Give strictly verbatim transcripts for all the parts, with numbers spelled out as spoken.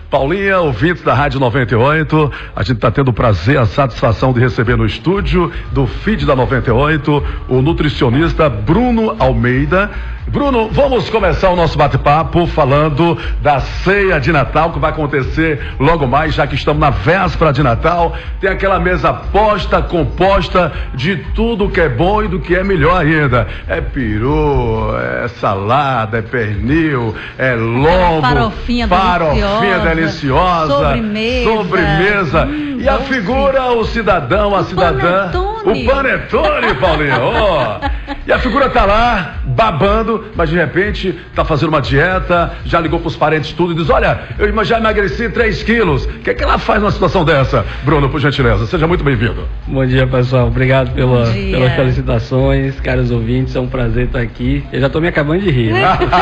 Paulinha, ouvintes da Rádio noventa e oito, a gente está tendo o prazer, a satisfação de receber no estúdio do Feed da noventa e oito o nutricionista Bruno Almeida. Bruno, vamos começar o nosso bate-papo falando da ceia de Natal que vai acontecer logo mais, já que estamos na véspera de Natal. Tem aquela mesa posta, composta de tudo que é bom e do que é melhor ainda. É peru, é salada, é pernil, é lombo, farofinha, farofinha deliciosa, deliciosa, sobremesa, sobremesa. Hum, e a doce. figura, o cidadão, a o cidadã, panetone. o panetone, Paulinho. Oh. E a figura tá lá, babando, mas de repente tá fazendo uma dieta, já ligou pros parentes tudo e diz, olha, eu já emagreci três quilos. O que é que ela faz numa situação dessa? Bruno, por gentileza, seja muito bem-vindo. Bom dia, pessoal. Obrigado pela, dia. pelas felicitações, caros ouvintes, é um prazer estar aqui. Eu já tô me acabando de rir, né?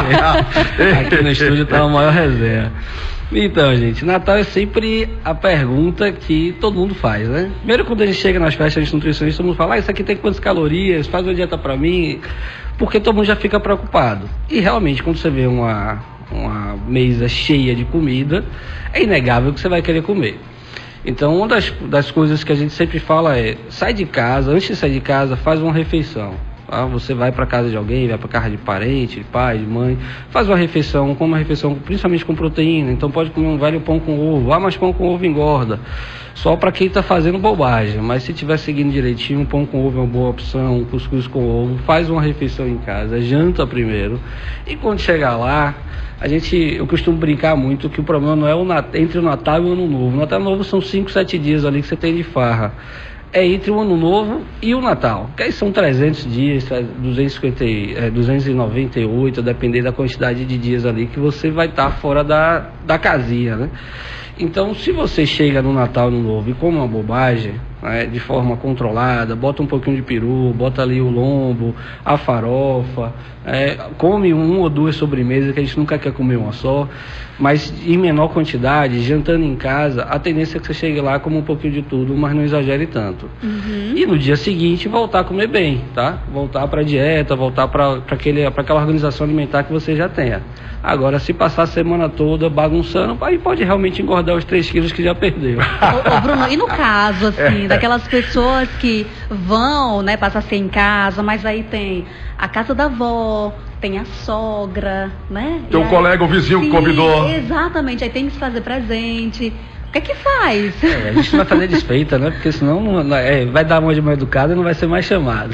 Aqui no estúdio tá uma maior resenha. Então, gente, Natal é sempre a pergunta que todo mundo faz, né? Primeiro, quando a gente chega nas festas de nutricionistas, todo mundo fala, ah, isso aqui tem quantas calorias, faz uma dieta pra mim, porque todo mundo já fica preocupado. E realmente, quando você vê uma, uma mesa cheia de comida, é inegável que você vai querer comer. Então, uma das, das coisas que a gente sempre fala é, sai de casa, antes de sair de casa, faz uma refeição. Ah, você vai para casa de alguém, vai para casa de parente, de pai, de mãe, faz uma refeição, come uma refeição principalmente com proteína, então pode comer um velho pão com ovo, ah, mas pão com ovo engorda, só para quem está fazendo bobagem, mas se estiver seguindo direitinho, um pão com ovo é uma boa opção, um cuscuz com ovo, faz uma refeição em casa, janta primeiro, e quando chegar lá, a gente, eu costumo brincar muito que o problema não é o Nat- entre o Natal e o Ano Novo, o Natal e o Ano Novo são cinco, sete dias ali que você tem de farra. É entre o Ano Novo e o Natal, que aí são trezentos dias, duzentos e cinquenta, é, duzentos e noventa e oito, dependendo da quantidade de dias ali que você vai estar fora da, da casinha, né? Então, se você chega no Natal, no Novo e come uma bobagem, né, de forma controlada, bota um pouquinho de peru, bota ali o lombo, a farofa, é, come uma ou duas sobremesas, que a gente nunca quer comer uma só, mas em menor quantidade, jantando em casa, a tendência é que você chegue lá, come um pouquinho de tudo, mas não exagere tanto. Uhum. E no dia seguinte, voltar a comer bem, tá? Voltar para a dieta, voltar para aquela organização alimentar que você já tenha. Agora, se passar a semana toda bagunçando, aí pode realmente engordar os três quilos que já perdeu. Ô, ô, Bruno, e no caso, assim, daquelas pessoas que vão, né, passar a ser em casa, mas aí tem a casa da avó, tem a sogra, né? Tem um colega, o vizinho que convidou. Exatamente, aí tem que se fazer presente. O que é que faz? É, a gente não vai fazer desfeita, né? Porque senão não, é, vai dar uma de mal educada e não vai ser mais chamado.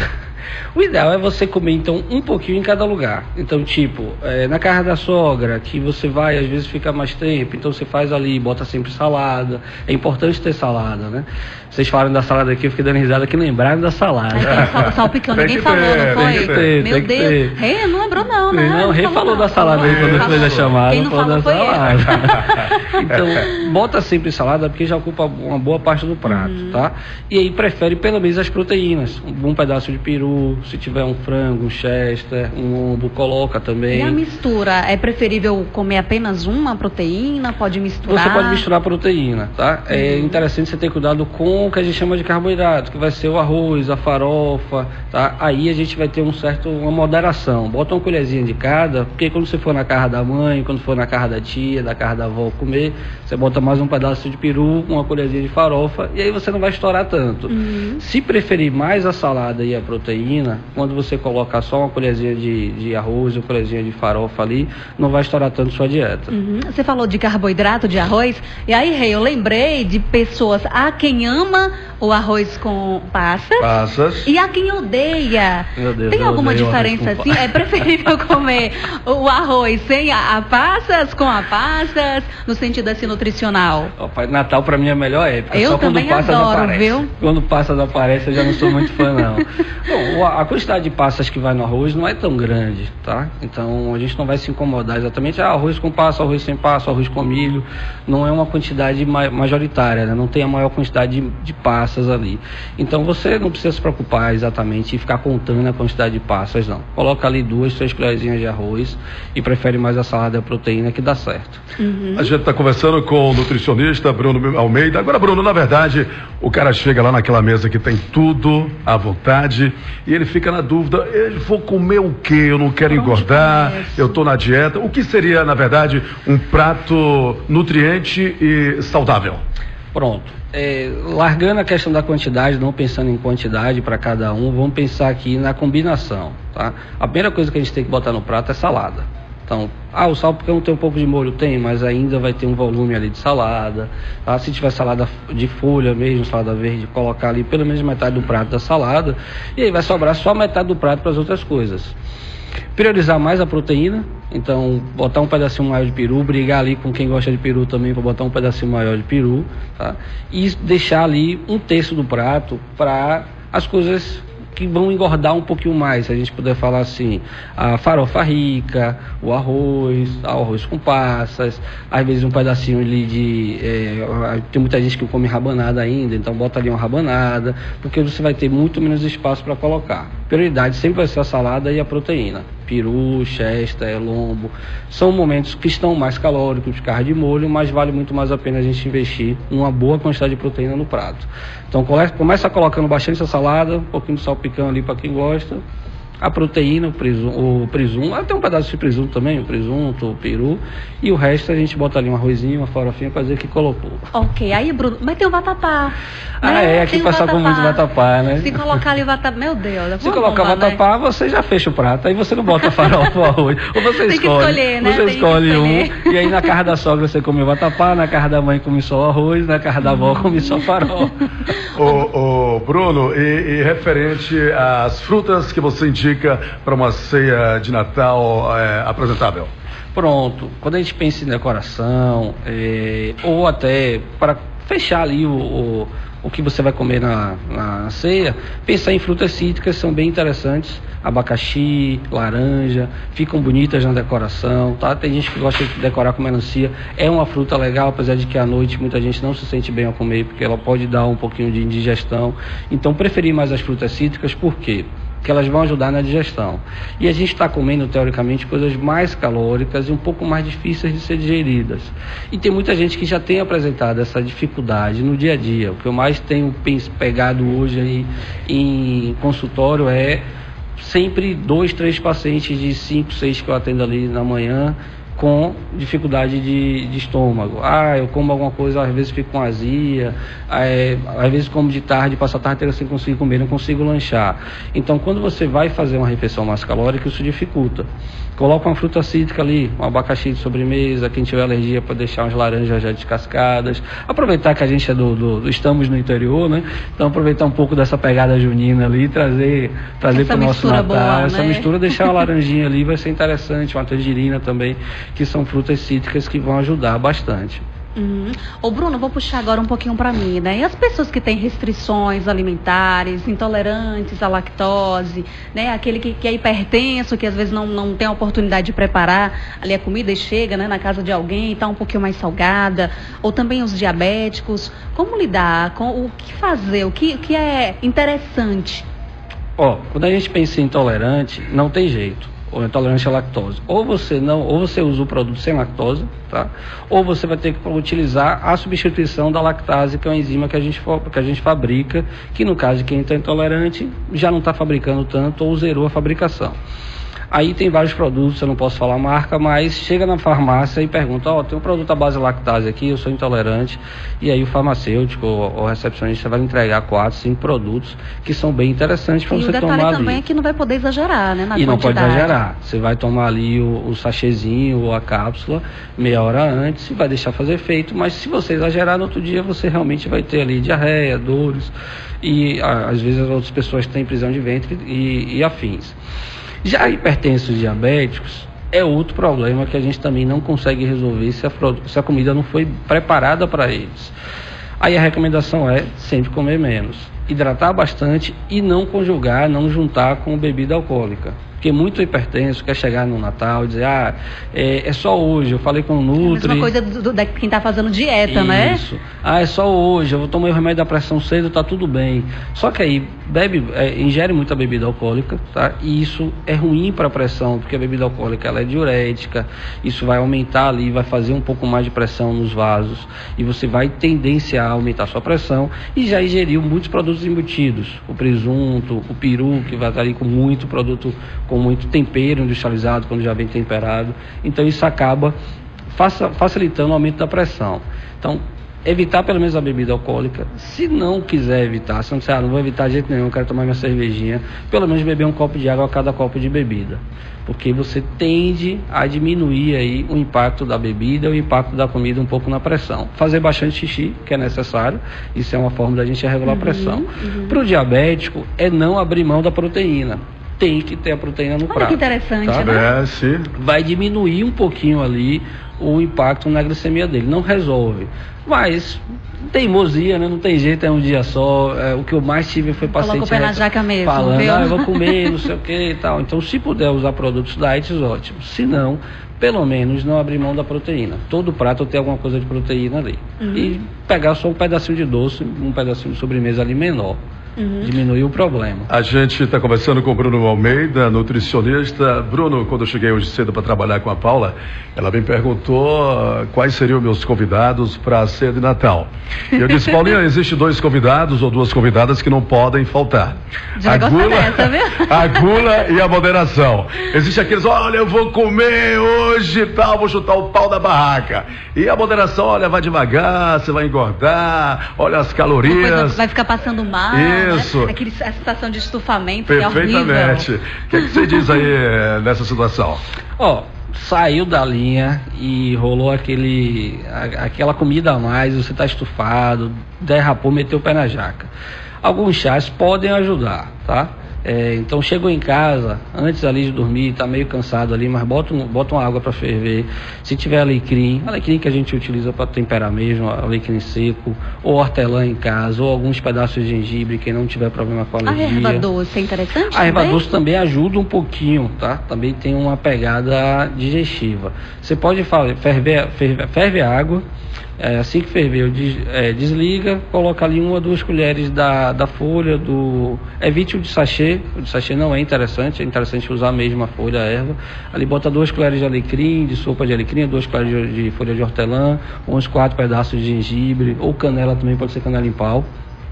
O ideal é você comer, então, um pouquinho em cada lugar. Então, tipo, é, na casa da sogra, que você vai, às vezes fica mais tempo, então você faz ali, bota sempre salada. É importante ter salada, né? Vocês falaram da salada aqui, eu fiquei dando risada que lembraram da salada. Ai, sal, salpicão, ninguém ter, falou, não foi? tem que ter, Meu tem que Deus, ter. Rei não lembrou não, né? Não, Rei falou da salada aí quando fez a chamada. Quem não falou da foi salada. eu. Então, bota sempre salada, porque já ocupa uma boa parte do prato, Uhum. tá? E aí prefere pelo menos as proteínas. Um bom pedaço de peru, se tiver um frango, um chester, um lombo, coloca também. E a mistura, é preferível comer apenas uma proteína? Pode misturar? Você pode misturar proteína, tá? Uhum. É interessante você ter cuidado com o que a gente chama de carboidrato, que vai ser o arroz, a farofa, tá? Aí a gente vai ter um certo, uma moderação. Bota uma colherzinha de cada, porque quando você for na casa da mãe, quando for na casa da tia, da casa da avó comer, você bota mais um pedaço de peru, uma colherzinha de farofa, e aí você não vai estourar tanto. Uhum. Se preferir mais a salada e a proteína, quando você colocar só uma colherzinha de, de arroz, uma colherzinha de farofa ali, não vai estourar tanto sua dieta. Uhum. Você falou de carboidrato, de arroz, e aí, Rei, eu lembrei de pessoas, há quem ama o arroz com passas, Passas. e há quem odeia. Meu Deus, Tem eu alguma odeio diferença arroz com assim? É preferível comer o arroz sem a, a passas, com a passas, no sentido assim nutricional? Ó, Pai Natal pra mim é a melhor época. Eu Só quando também passas adoro, aparece. viu? Quando passas aparece, eu já não sou muito fã, não. Bom, a quantidade de passas que vai no arroz não é tão grande, tá? Então a gente não vai se incomodar exatamente. Ah, arroz com passa, arroz sem passa, arroz com milho. Não é uma quantidade ma- majoritária, né? Não tem a maior quantidade de, de passas ali. Então você não precisa se preocupar exatamente e ficar contando a quantidade de passas, não. Coloca ali duas, três colherzinhas de arroz e prefere mais a salada e a proteína, que dá certo. Uhum. A gente está conversando com o nutricionista Bruno Almeida. Agora, Bruno, na verdade, o cara chega lá naquela mesa que tem tudo à vontade e ele fica na dúvida, eu vou comer o quê? Eu não quero engordar, eu estou na dieta. O que seria, na verdade, um prato nutriente e saudável? Pronto. É, largando a questão da quantidade, não pensando em quantidade para cada um, vamos pensar aqui na combinação, tá? A primeira coisa que a gente tem que botar no prato é salada. Então, ah, o sal porque não tem um pouco de molho? Tem, mas ainda vai ter um volume ali de salada, tá? Se tiver salada de folha mesmo, salada verde, colocar ali pelo menos metade do prato da salada, e aí vai sobrar só metade do prato para as outras coisas. Priorizar mais a proteína, então botar um pedacinho maior de peru, brigar ali com quem gosta de peru também para botar um pedacinho maior de peru, tá? E deixar ali um terço do prato para as coisas que vão engordar um pouquinho mais, se a gente puder falar assim, a farofa rica, o arroz, o arroz com passas, às vezes um pedacinho ali de, é, tem muita gente que come rabanada ainda, então bota ali uma rabanada, porque você vai ter muito menos espaço para colocar. Prioridade sempre vai ser a salada e a proteína. Peru, chester, lombo, são momentos que estão mais calóricos, carne de molho, mas vale muito mais a pena a gente investir numa boa quantidade de proteína no prato. Então começa colocando bastante essa salada, um pouquinho de salpicão ali para quem gosta, a proteína, o presunto, o presunto, até um pedaço de presunto também, o presunto, o peru, e o resto a gente bota ali um arrozinho, uma farofinha para dizer que colocou. Ok, aí Bruno, mas tem o vatapá. Ah, né? É, aqui o pessoal come muito vatapá, né? Se colocar ali o vatapá, meu Deus. Se colocar o vatapá, né? Você já fecha o prato, aí você não bota farofa ou arroz. Ou você tem escolhe, que escolher, né? Você tem escolhe um, e aí na casa da sogra você come o vatapá, na casa da mãe come só o arroz, na casa da avó come só farofa. Ô, ô, Bruno, e, e referente às frutas que você indica para uma ceia de Natal é, apresentável? Pronto, quando a gente pensa em decoração, é, ou até para fechar ali o, o, o que você vai comer na, na ceia, pensar em frutas cítricas, são bem interessantes, abacaxi, laranja, ficam bonitas na decoração, tá? Tem gente que gosta de decorar com melancia, é uma fruta legal, apesar de que à noite muita gente não se sente bem ao comer, porque ela pode dar um pouquinho de indigestão, então preferir mais as frutas cítricas, por quê? Que elas vão ajudar na digestão. E a gente está comendo, teoricamente, coisas mais calóricas e um pouco mais difíceis de ser digeridas. E tem muita gente que já tem apresentado essa dificuldade no dia a dia. O que eu mais tenho pegado hoje aí em consultório é sempre dois, três pacientes de cinco, seis que eu atendo ali na manhã com dificuldade de, de estômago. Ah, eu como alguma coisa, às vezes fico com azia, é, às vezes como de tarde, passo a tarde inteira sem conseguir comer, não consigo lanchar. Então, quando você vai fazer uma refeição mais calórica, isso dificulta. Coloca uma fruta cítrica ali, um abacaxi de sobremesa, quem tiver alergia pode deixar umas laranjas já descascadas. Aproveitar que a gente é do, do, do estamos no interior, né? Então aproveitar um pouco dessa pegada junina ali, trazer, trazer para o nosso Natal. Boa, essa né? mistura, deixar uma laranjinha ali, vai ser interessante, uma tangerina também, que são frutas cítricas que vão ajudar bastante. Uhum. Ô Bruno, vou puxar agora um pouquinho para mim, né? E as pessoas que têm restrições alimentares, intolerantes à lactose, né? Aquele que, que é hipertenso, que às vezes não, não tem a oportunidade de preparar ali a comida e chega, né, na casa de alguém, está um pouquinho mais salgada, ou também os diabéticos. Como lidar? Com, o que fazer? O que, o que é interessante? Ó, quando a gente pensa em intolerante, não tem jeito. Ou intolerante à lactose. Ou você não, ou você usa o produto sem lactose, tá? Ou você vai ter que utilizar a substituição da lactase, que é uma enzima que a gente, que a gente fabrica, que no caso de quem está intolerante, já não está fabricando tanto ou zerou a fabricação. Aí tem vários produtos, eu não posso falar a marca, mas chega na farmácia e pergunta, ó, oh, tem um produto à base de lactase aqui, eu sou intolerante, e aí o farmacêutico ou o recepcionista vai entregar quatro, cinco produtos que são bem interessantes para você tomar ali. E o detalhe também é que não vai poder exagerar, né, na E quantidade. não pode exagerar, você vai tomar ali o, o sachêzinho ou a cápsula meia hora antes e vai deixar fazer efeito, mas se você exagerar no outro dia, você realmente vai ter ali diarreia, dores, e às vezes as outras pessoas têm prisão de ventre e, e afins. Já hipertensos diabéticos é outro problema que a gente também não consegue resolver se a, se a comida não foi preparada para eles. Aí a recomendação é sempre comer menos, hidratar bastante e não conjugar, não juntar com bebida alcoólica. Porque muito hipertenso quer chegar no Natal e dizer, ah, é, é só hoje, eu falei com o Nutri... É a mesma coisa do, do, da quem está fazendo dieta, Isso. né? Isso. Ah, é só hoje, eu vou tomar o remédio da pressão cedo, tá tudo bem. Só que aí, bebe, é, ingere muita bebida alcoólica, tá? E isso é ruim para a pressão, porque a bebida alcoólica, ela é diurética, isso vai aumentar ali, vai fazer um pouco mais de pressão nos vasos, e você vai tendenciar a aumentar a sua pressão, e já ingeriu muitos produtos embutidos, o presunto, o peru, que vai estar ali com muito produto, com muito tempero industrializado, quando já vem temperado. Então isso acaba faça, facilitando o aumento da pressão. Então, evitar pelo menos a bebida alcoólica. Se não quiser evitar, se não disser, ah, não vou evitar de jeito nenhum, eu quero tomar minha cervejinha, pelo menos beber um copo de água a cada copo de bebida. Porque você tende a diminuir aí o impacto da bebida, o impacto da comida um pouco na pressão. Fazer bastante xixi, que é necessário, isso é uma forma da gente regular uhum, a pressão. Uhum. Para o diabético, é não abrir mão da proteína. Tem que ter a proteína no Olha prato. Que interessante, tá? né? É, sim. Vai diminuir um pouquinho ali o impacto na glicemia dele. Não resolve. Mas teimosia, né? Não tem jeito, é um dia só. É, o que eu mais tive foi paciente Coloca o pé na jaca mesmo, falando, viu? ah, eu vou comer, não sei o que e tal. Então, se puder usar produtos diet, ótimo. Se não, pelo menos não abrir mão da proteína. Todo prato tem alguma coisa de proteína ali. Uhum. E pegar só um pedacinho de doce, um pedacinho de sobremesa ali menor. Uhum. Diminuir o problema. A gente está conversando com o Bruno Almeida, nutricionista. Bruno, quando eu cheguei hoje cedo para trabalhar com a Paula, ela me perguntou quais seriam meus convidados para a ceia de Natal. E eu disse, Paulinha, existem dois convidados ou duas convidadas que não podem faltar. Já a gula, dessa, viu? a gula e a moderação. Existe aqueles, olha, eu vou comer hoje e tal, vou chutar o pau da barraca. E a moderação, olha, vai devagar, você vai engordar, olha as calorias. Vai ficar passando mal. Isso. Né? Aquele, a sensação de estufamento. Perfeitamente. Que é horrível. O que, é que você diz aí nessa situação? Ó, saiu da linha e rolou aquele, a, aquela comida a mais, você está estufado, derrapou, meteu o pé na jaca. Alguns chás podem ajudar, tá? É, então chegou em casa, antes ali de dormir, tá meio cansado ali, mas bota, um, bota uma água para ferver. Se tiver alecrim, alecrim que a gente utiliza para temperar mesmo, alecrim seco, ou hortelã em casa, ou alguns pedaços de gengibre, quem não tiver problema com alergia. A erva doce é interessante? A erva doce também ajuda um pouquinho, tá? Também tem uma pegada digestiva. Você pode fazer, ferver, ferver, ferve a água. É, assim que ferver, des, é, desliga, coloca ali uma ou duas colheres da, da folha, do... evite o de sachê, o de sachê não é interessante, é interessante usar mesmo a folha, a erva. Ali bota duas colheres de alecrim, de sopa de alecrim, duas colheres de, de folha de hortelã, uns quatro pedaços de gengibre, ou canela também, pode ser canela em pau.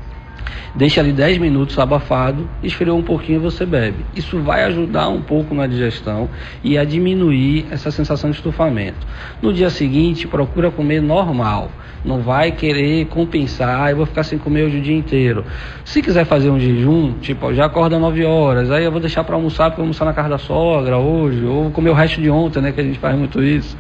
Deixa ali dez minutos abafado, esfriou um pouquinho e você bebe. Isso vai ajudar um pouco na digestão e a diminuir essa sensação de estufamento. No dia seguinte, procura comer normal. Não vai querer compensar, ah, eu vou ficar sem comer hoje o dia inteiro. Se quiser fazer um jejum, tipo, já acorda nove horas, aí eu vou deixar para almoçar, porque eu vou almoçar na casa da sogra hoje, ou vou comer o resto de ontem, né, que a gente faz muito isso.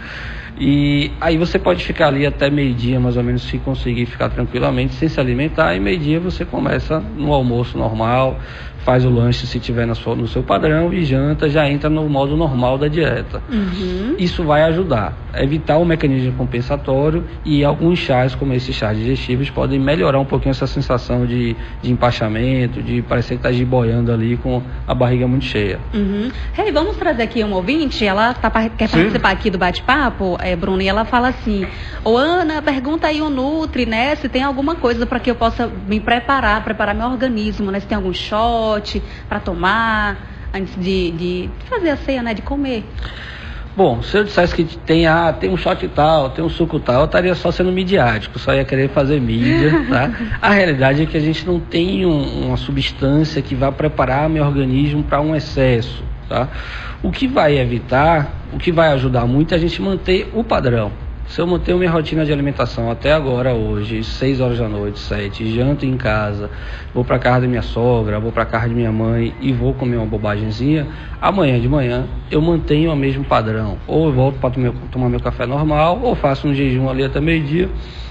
E aí você pode ficar ali até meio-dia, mais ou menos, se conseguir ficar tranquilamente, sem se alimentar, e meio-dia você começa no almoço normal, faz o lanche se tiver no seu, no seu padrão e janta, já entra no modo normal da dieta. Uhum. Isso vai ajudar a evitar o mecanismo compensatório, e alguns chás, como esses chás digestivos, podem melhorar um pouquinho essa sensação de, de empachamento, de parecer que está giboiando ali com a barriga muito cheia. Uhum. Hey, vamos trazer aqui uma ouvinte, ela tá, quer Sim. participar aqui do bate-papo, é, Bruno, e ela fala assim, ô Ana, pergunta aí o Nutri, né, se tem alguma coisa para que eu possa me preparar, preparar meu organismo, né, se tem algum shot para tomar antes de, de fazer a ceia, né, de comer. Bom, se eu dissesse que tem, ah, tem um shot tal, tem um suco tal, eu estaria só sendo midiático, só ia querer fazer mídia, tá? A realidade é que a gente não tem um, uma substância que vai preparar meu organismo para um excesso, tá? O que vai evitar, o que vai ajudar muito é a gente manter o padrão. Se eu manter minha rotina de alimentação até agora, hoje, seis horas da noite, sete, janto em casa, vou para casa da minha sogra, vou para casa de minha mãe e vou comer uma bobagemzinha, amanhã de manhã eu mantenho o mesmo padrão. Ou eu volto para tomar meu café normal, ou faço um jejum ali até meio-dia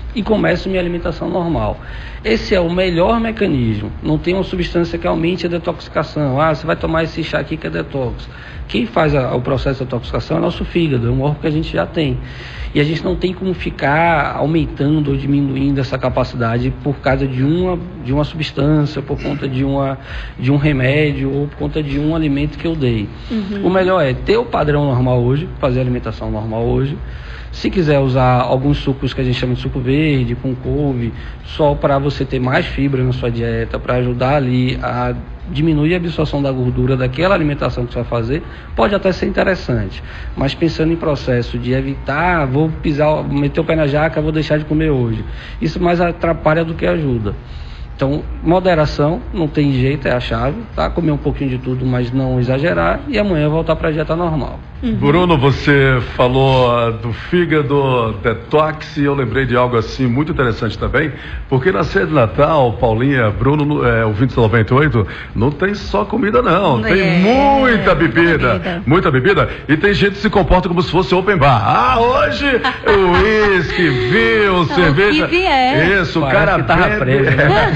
e começo minha alimentação normal. Esse é o melhor mecanismo. Não tem uma substância que aumente a detoxificação. Ah, você vai tomar esse chá aqui que é detox. Quem faz a, o processo de detoxificação é o nosso fígado, é um órgão que a gente já tem. E a gente não tem como ficar aumentando ou diminuindo essa capacidade por causa de uma, de uma substância, por conta de, uma, de um remédio ou por conta de um alimento que eu dei. Uhum. O melhor é ter o padrão normal hoje, fazer a alimentação normal hoje. Se quiser usar alguns sucos que a gente chama de suco verde, com couve, só para você ter mais fibra na sua dieta, para ajudar ali a diminuir a absorção da gordura daquela alimentação que você vai fazer, pode até ser interessante. Mas pensando em processo de evitar, vou pisar, meter o pé na jaca, vou deixar de comer hoje. Isso mais atrapalha do que ajuda. Então, moderação, não tem jeito, é a chave, tá? Comer um pouquinho de tudo, mas não exagerar, e amanhã voltar para a dieta normal. Uhum. Bruno, você falou do fígado, detox, e eu lembrei de algo assim muito interessante também, porque na ceia de Natal, Paulinha, Bruno, é, o vinte noventa e oito, não tem só comida não, tem é, muita bebida, bebida, muita bebida, e tem gente que se comporta como se fosse open bar. Ah, hoje, uísque, vinho, cerveja, que vier. Isso, o cara que tava preso, né?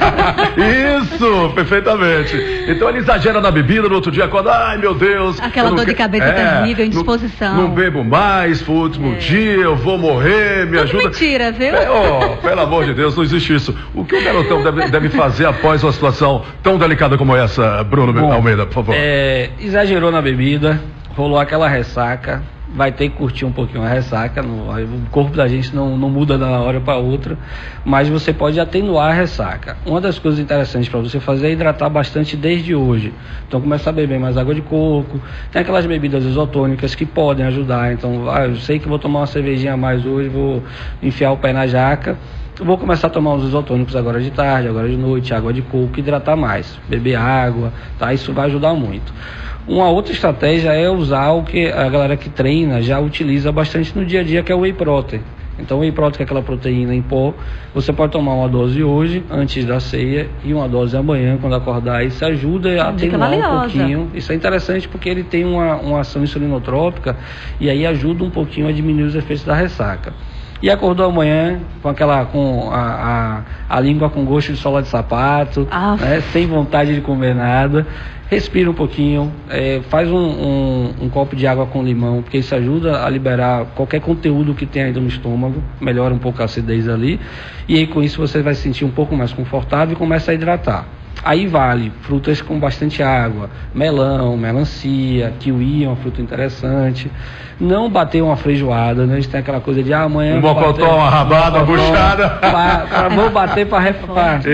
Isso, perfeitamente. Então ele exagera na bebida, no outro dia acorda, ai meu Deus. Aquela dor de cabeça é, terrível, indisposição. Não, não bebo mais, foi o último é. dia, eu vou morrer, me Tudo ajuda. Mentira, viu? É, oh, pelo amor de Deus, não existe isso. O que o garotão deve, deve fazer após uma situação tão delicada como essa, Bruno Bom, Almeida, por favor? É, exagerou na bebida, rolou aquela ressaca, vai ter que curtir um pouquinho a ressaca, no, o corpo da gente não, não muda de uma hora para outra, mas você pode atenuar a ressaca. Uma das coisas interessantes para você fazer é hidratar bastante desde hoje. Então começar a beber mais água de coco, tem aquelas bebidas isotônicas que podem ajudar. Então, ah, eu sei que vou tomar uma cervejinha a mais hoje, vou enfiar o pé na jaca, vou começar a tomar os isotônicos agora de tarde, agora de noite, água de coco, hidratar mais, beber água, tá? Isso vai ajudar muito. Uma outra estratégia é usar o que a galera que treina já utiliza bastante no dia a dia, que é o whey protein. Então o whey protein, que é aquela proteína em pó, você pode tomar uma dose hoje, antes da ceia, e uma dose amanhã, quando acordar. Isso ajuda a atenuar um pouquinho. Isso é interessante porque ele tem uma, uma ação insulinotrópica e aí ajuda um pouquinho a diminuir os efeitos da ressaca. E acordou amanhã com aquela, com a, a, a língua com gosto de sola de sapato, ah. né, sem vontade de comer nada. Respira um pouquinho, é, faz um, um, um copo de água com limão, porque isso ajuda a liberar qualquer conteúdo que tem ainda no estômago, melhora um pouco a acidez ali, e aí com isso você vai se sentir um pouco mais confortável e começa a hidratar. Aí vale frutas com bastante água, melão, melancia, kiwi é uma fruta interessante. Não bater uma feijoada, né? A gente tem aquela coisa de ah, amanhã. Um bocotó, uma rabada, uma buchada. Vou bater para re,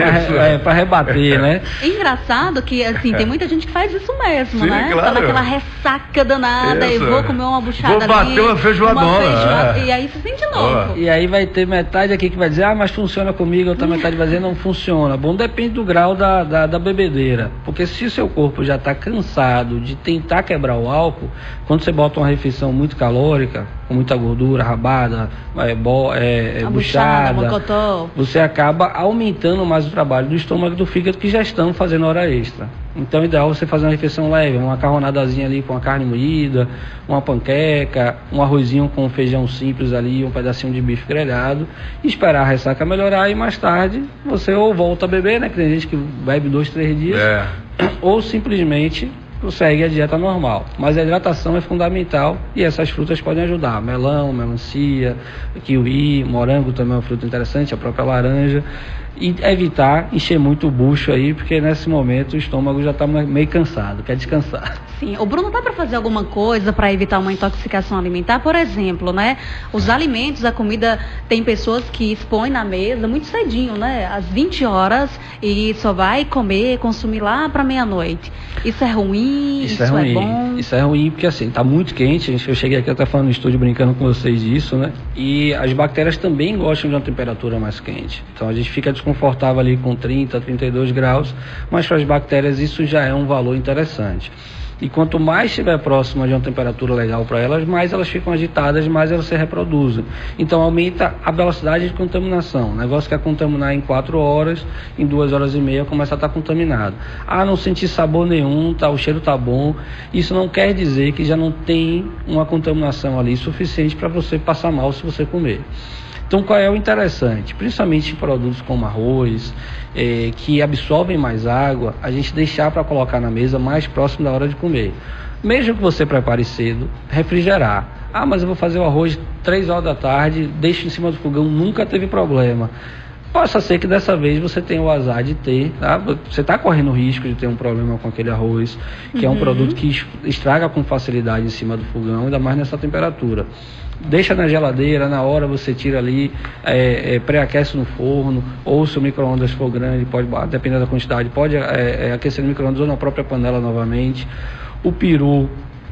é, rebater, né? Engraçado que, assim, tem muita gente que faz isso mesmo, Sim, né? Claro. Tá naquela ressaca danada isso. e vou comer uma buchada vou bater ali, uma feijoadona. Uma feijoada, é. E aí você sente de novo. E aí vai ter metade aqui que vai dizer, ah, mas funciona comigo, outra metade vai dizer, não funciona. Bom, depende do grau da, da, da bebedeira. Porque se o seu corpo já está cansado de tentar quebrar o álcool, quando você bota uma refeição muito calórica, com muita gordura, rabada, é, bo, é, é, buchada, buchada você acaba aumentando mais o trabalho do estômago e do fígado, que já estão fazendo hora extra. Então é ideal você fazer uma refeição leve, uma macarronadazinha ali com a carne moída, uma panqueca, um arrozinho com feijão simples ali, um pedacinho de bife grelhado, e esperar a ressaca melhorar, e mais tarde você ou volta a beber, né, que tem gente que bebe dois, três dias, é. ou simplesmente segue a dieta normal. Mas a hidratação é fundamental e essas frutas podem ajudar. Melão, melancia, kiwi, morango também é uma fruta interessante, a própria laranja. E evitar encher muito o bucho aí, porque nesse momento o estômago já está meio cansado, quer descansar. Sim, o Bruno, dá para fazer alguma coisa para evitar uma intoxicação alimentar? Por exemplo, né? Os alimentos, a comida, tem pessoas que expõem na mesa muito cedinho, né? Às vinte horas, e só vai comer, consumir lá para meia-noite. Isso é ruim? Isso, isso é, ruim. é bom? Isso é ruim porque assim, tá muito quente. Eu cheguei aqui até falando no estúdio brincando com vocês disso, né? E as bactérias também gostam de uma temperatura mais quente. Então a gente fica desconfortável ali com trinta, trinta e dois graus, mas para as bactérias isso já é um valor interessante. E quanto mais estiver próxima de uma temperatura legal para elas, mais elas ficam agitadas, mais elas se reproduzem. Então aumenta a velocidade de contaminação. O negócio que é contaminar em quatro horas, em duas horas e meia começa a estar contaminado. Ah, não senti sabor nenhum, tá, o cheiro tá bom. Isso não quer dizer que já não tem uma contaminação ali suficiente para você passar mal se você comer. Então, qual é o interessante? Principalmente em produtos como arroz, é, que absorvem mais água, a gente deixar para colocar na mesa mais próximo da hora de comer. Mesmo que você prepare cedo, refrigerar. Ah, mas eu vou fazer o arroz três horas da tarde, deixo em cima do fogão, nunca teve problema. Possa ser que dessa vez você tenha o azar de ter, tá? Você está correndo o risco de ter um problema com aquele arroz, que uhum. é um produto que estraga com facilidade em cima do fogão, ainda mais nessa temperatura. Deixa na geladeira, na hora você tira ali, é, é, pré-aquece no forno, ou se o micro-ondas for grande, pode, dependendo da quantidade, pode é, é, aquecer no micro-ondas ou na própria panela novamente. O peru,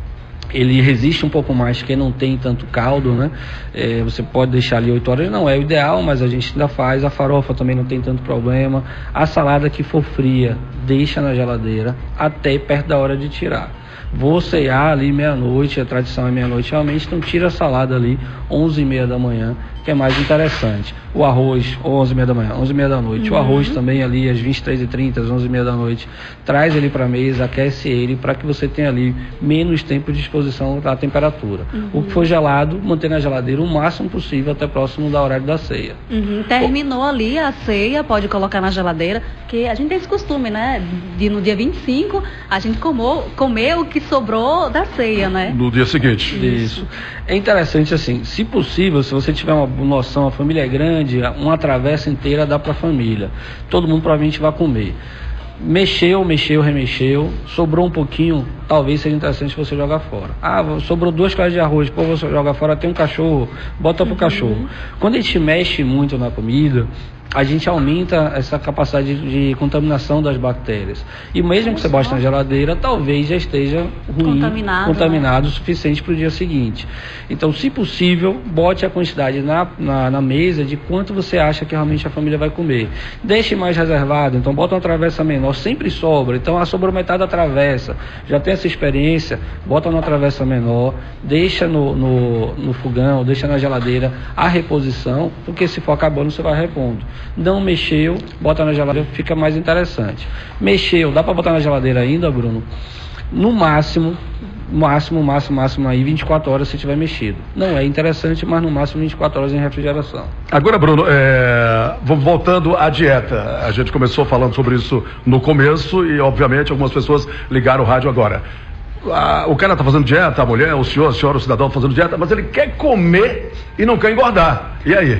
ele resiste um pouco mais, que não tem tanto caldo, né? É, você pode deixar ali oito horas, não é o ideal, mas a gente ainda faz. A farofa também não tem tanto problema. A salada que for fria, deixa na geladeira até perto da hora de tirar. Vou cear ali meia-noite, a tradição é meia-noite realmente, então tira a salada ali onze e meia da manhã, que é mais interessante. O arroz, ou onze e meia da manhã, onze e meia da noite. Uhum. O arroz também ali às vinte e três e trinta, às onze e meia da noite. Traz ele para a mesa, aquece ele, para que você tenha ali menos tempo de exposição à temperatura. Uhum. O que for gelado, manter na geladeira o máximo possível até próximo da horário da ceia. Uhum. Terminou ali a ceia, pode colocar na geladeira, que a gente tem esse costume, né? De no dia vinte e cinco, a gente comou, comer o que sobrou da ceia, né? No dia seguinte. Isso. É interessante assim, se possível, se você tiver uma noção, a família é grande, uma travessa inteira dá para a família. Todo mundo provavelmente vai comer. Mexeu, mexeu, remexeu, sobrou um pouquinho, talvez seja interessante você jogar fora. Ah, sobrou duas colheres de arroz, pô, você jogar fora, tem um cachorro, bota pro uhum. cachorro. Quando a gente mexe muito na comida, a gente aumenta essa capacidade de, de contaminação das bactérias. E mesmo que você bote na geladeira, talvez já esteja ruim, contaminado, contaminado né? o suficiente para o dia seguinte. Então, se possível, bote a quantidade na, na, na mesa de quanto você acha que realmente a família vai comer. Deixe mais reservado, então bota uma travessa menor, sempre sobra. Então, ah, sobrou metade da travessa. Já tem essa experiência, bota numa travessa menor, deixa no, no, no fogão, deixa na geladeira a reposição, porque se for acabando, você vai repondo. Não mexeu, bota na geladeira, fica mais interessante. Mexeu, dá para botar na geladeira ainda, Bruno? No máximo, máximo, máximo, máximo aí, vinte e quatro horas se tiver mexido. Não é interessante, mas no máximo vinte e quatro horas em refrigeração. Agora, Bruno, é... voltando à dieta, a gente começou falando sobre isso no começo e, obviamente, algumas pessoas ligaram o rádio agora. Ah, o cara está fazendo dieta, a mulher, o senhor, a senhora, o cidadão fazendo dieta, mas ele quer comer e não quer engordar. E aí?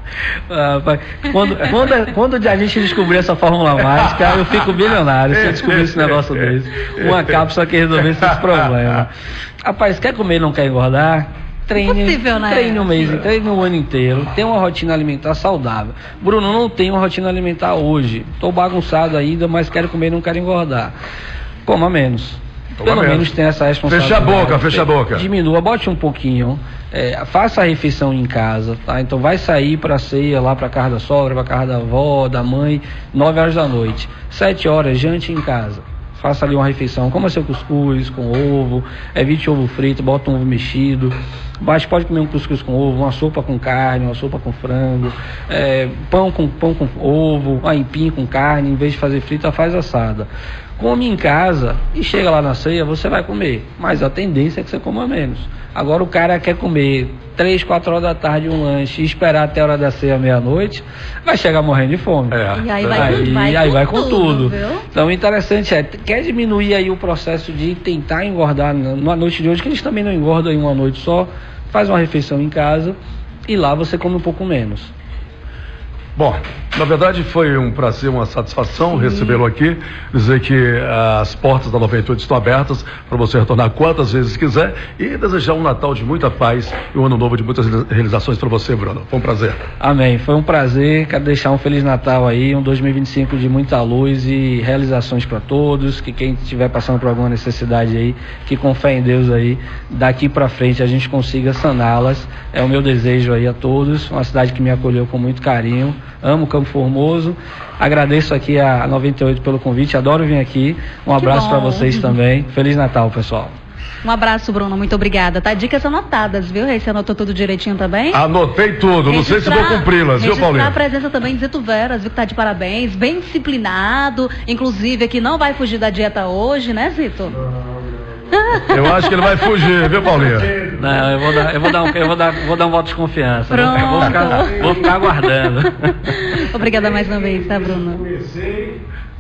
Ah, quando, quando, quando a gente descobrir essa fórmula mágica, eu fico bilionário se eu descobrir esse negócio desse. Uma cápsula que resolvesse esse problema. Rapaz, quer comer e não quer engordar? Treine, Impossível, né? treine um mês, treine um ano inteiro, tem uma rotina alimentar saudável. Bruno, não tenho uma rotina alimentar hoje. Estou bagunçado ainda, mas quero comer e não quero engordar. Coma menos. Pelo menos. menos tem essa responsabilidade. Fecha a boca, fecha a boca. Diminua, bote um pouquinho. É, faça a refeição em casa, tá? Então vai sair para ceia lá para casa da sogra, para casa da avó, da mãe, nove horas da noite. Sete horas, jante em casa. Faça ali uma refeição, coma seu cuscuz com ovo, evite ovo frito, bota um ovo mexido. Mas pode comer um cuscuz com ovo, uma sopa com carne, uma sopa com frango, é, pão com pão com ovo, um aipim com carne, em vez de fazer frita, faz assada. Come em casa e chega lá na ceia, você vai comer, mas a tendência é que você coma menos. Agora o cara quer comer três, quatro horas da tarde um lanche e esperar até a hora da ceia meia-noite, vai chegar morrendo de fome. É. E aí vai, aí, vai, aí com, vai com tudo. tudo. Então o interessante é, quer diminuir aí o processo de tentar engordar na noite de hoje, que eles também não engordam em uma noite só, faz uma refeição em casa e lá você come um pouco menos. Bom, na verdade foi um prazer, uma satisfação recebê-lo aqui, dizer que as portas da noventa e oito estão abertas para você retornar quantas vezes quiser e desejar um Natal de muita paz e um ano novo de muitas realizações para você, Bruno. Foi um prazer. Amém, foi um prazer, quero deixar um Feliz Natal aí, um dois mil e vinte e cinco de muita luz e realizações para todos, que quem estiver passando por alguma necessidade aí, que com fé em Deus aí, daqui para frente a gente consiga saná-las, é o meu desejo aí a todos, uma cidade que me acolheu com muito carinho. Amo Campo Formoso, agradeço aqui a noventa e oito pelo convite, adoro vir aqui, um abraço para vocês também, Feliz Natal, pessoal. Um abraço, Bruno, muito obrigada, tá? Dicas anotadas, viu? Você anotou tudo direitinho também? Anotei tudo, não sei se vou cumpri-las, viu, Paulinho? Registrar a presença também de Zito Veras, viu, que tá de parabéns, bem disciplinado, inclusive aqui não vai fugir da dieta hoje, né, Zito? Eu acho que ele vai fugir, viu, Paulinho? Não, eu vou dar, eu vou dar, um, eu vou dar, vou dar um voto de confiança. Pronto. Vou ficar, vou ficar aguardando. Obrigada mais uma vez, tá, Bruno? Comecei